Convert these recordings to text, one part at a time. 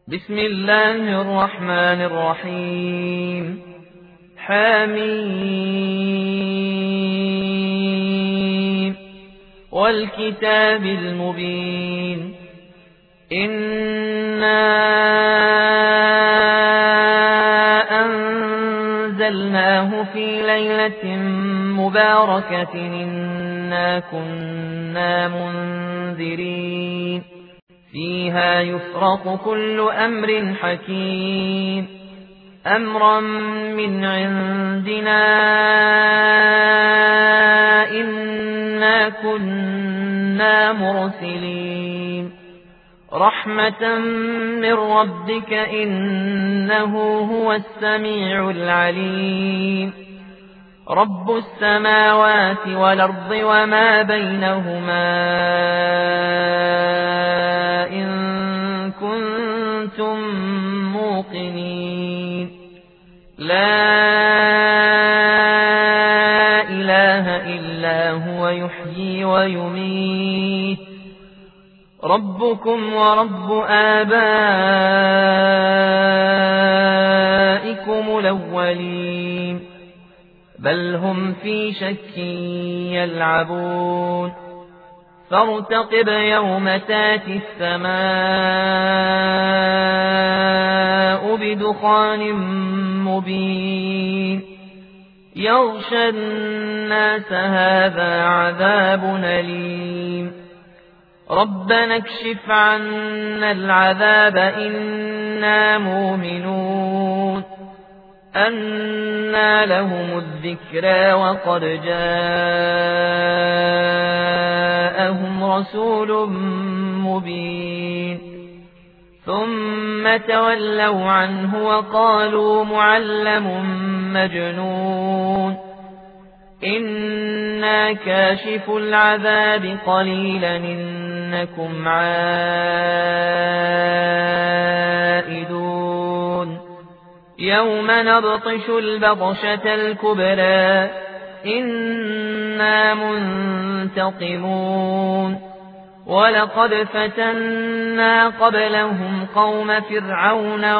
بسم الله الرحمن الرحيم حميم والكتاب المبين إنا أنزلناه في ليلة مباركة إنا كنا منذرين فيها يفرق كل أمر حكيم أمرا من عندنا إنا كنا مرسلين رحمة من ربك إنه هو السميع العليم رب السماوات والأرض وما بينهما إن كنتم موقنين لا إله إلا هو يحيي ويميت ربكم ورب آبائكم الأولين بل هم في شك يلعبون فارتقب يوم تاتي السماء بدخان مبين يغشى الناس هذا عذاب أليم ربنا اكشف عنا العذاب إنا مؤمنون أنى لهم الذكرى وقد جاءهم رسول مبين ثم تولوا عنه وقالوا معلم مجنون إنا كاشف العذاب قليلا إنكم عائدون يوم نبطش البطشة الكبرى إنا منتقمون ولقد فتنا قبلهم قوم فرعون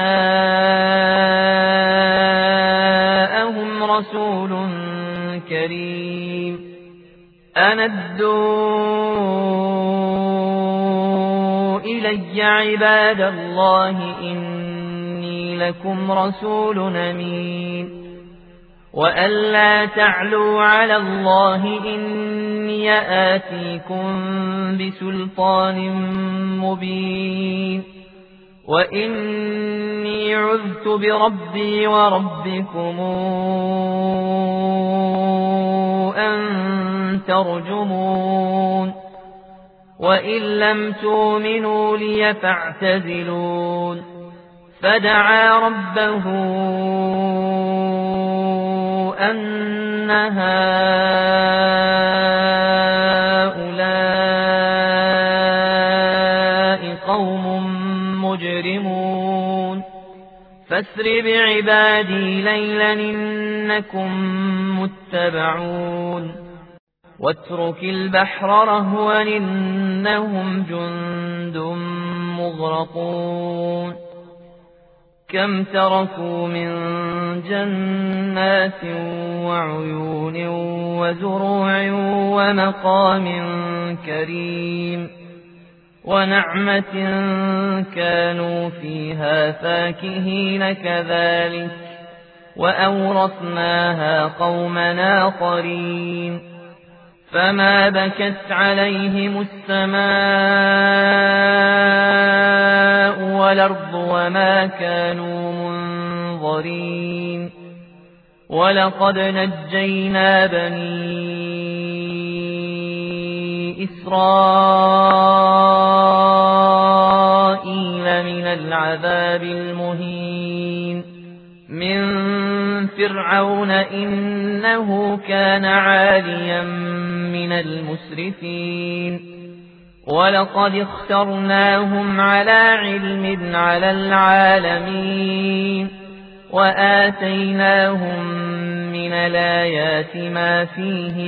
وجاءهم رسول كريم أن ادوا إلي عباد الله إني لكم رسول أمين وأن لا تعلوا على الله إني آتيكم بسلطان مبين وإني عذت بربي وربكم أن ترجمون وإن لم تؤمنوا لي فاعتزلون فدعا ربه أن هؤلاء قوم مجرمون فاسر بعبادي ليلا إنكم متبعون واترك البحر رهوا إنهم جند مغرقون كم تركوا من جنات وعيون وزروع ومقام كريم ونعمة كانوا فيها فاكهين كذلك وأورثناها قومنا آخرين فما بكت عليهم السماء والأرض وما كانوا منظرين ولقد نجينا بني إسرائيل من العذاب المهين من فرعون إنه كان عاليا من المسرفين ولقد اخترناهم على علم على العالمين وآتيناهم من الآيات ما فيه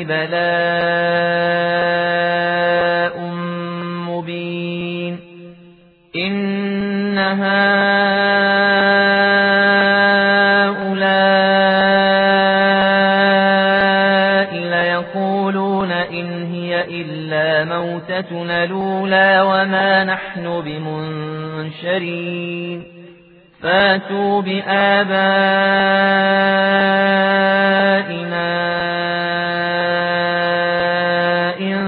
بلاء مبين إن هؤلاء ليقولون إن هي إلا موتتنا الأولى وما نحن بمنشرين فاتوا بآبائنا إن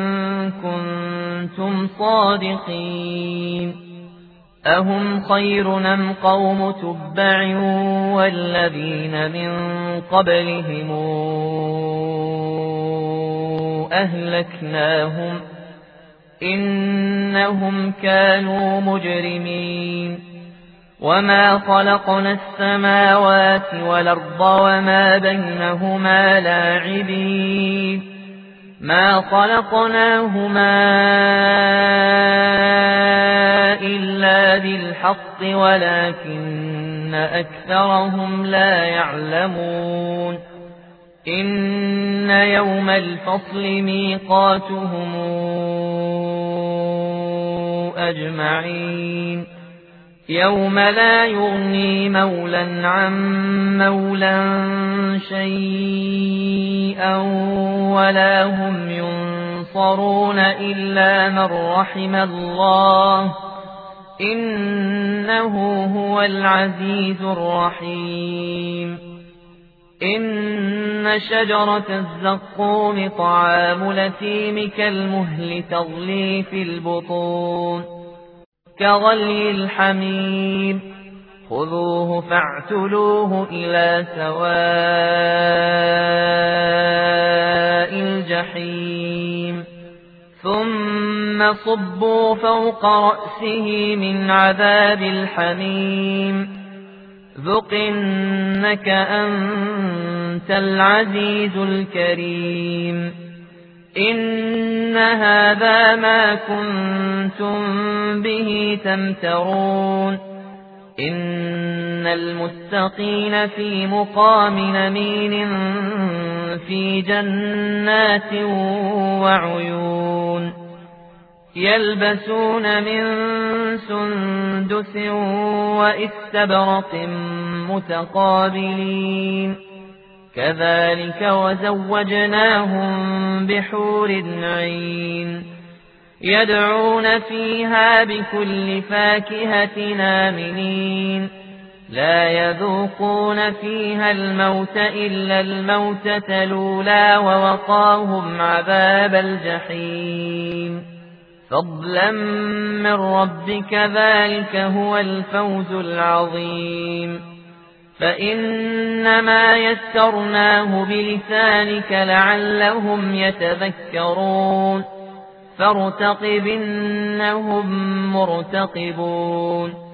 كنتم صادقين أهم خير أم قوم تبع والذين من قبلهم أهلكناهم إنهم كانوا مجرمين وما خلقنا السماوات والأرض وما بينهما لاعبين ما خلقناهما إلا بالحق ولكن أكثرهم لا يعلمون إن يوم الفصل ميقاتهم أجمعين يوم لا يغني مولا عن مولا شيئا ولا هم ينصرون إلا من رحم الله إنه هو العزيز الرحيم إن شجرة الزقوم طعام الأثيم كالمهل تغلي في البطون كغلي الحميم خذوه فاعتلوه إلى سواء الجحيم ثم صبوا فوق رأسه من عذاب الحميم ذق إنك أنت العزيز الكريم إن هذا ما كنتم به تمترون إن المتقين في مقام أمين في جنات وعيون يلبسون من سندس وإستبرق متقابلين كذلك وزوجناهم بحور عين يدعون فيها بكل فاكهة آمنين لا يذوقون فيها الموت إلا الموتة الأولى ووقاهم عذاب الجحيم فضلا من ربك ذلك هو الفوز العظيم فإنما يسرناه بلسانك لعلهم يتذكرون فارتقب إنهم مرتقبون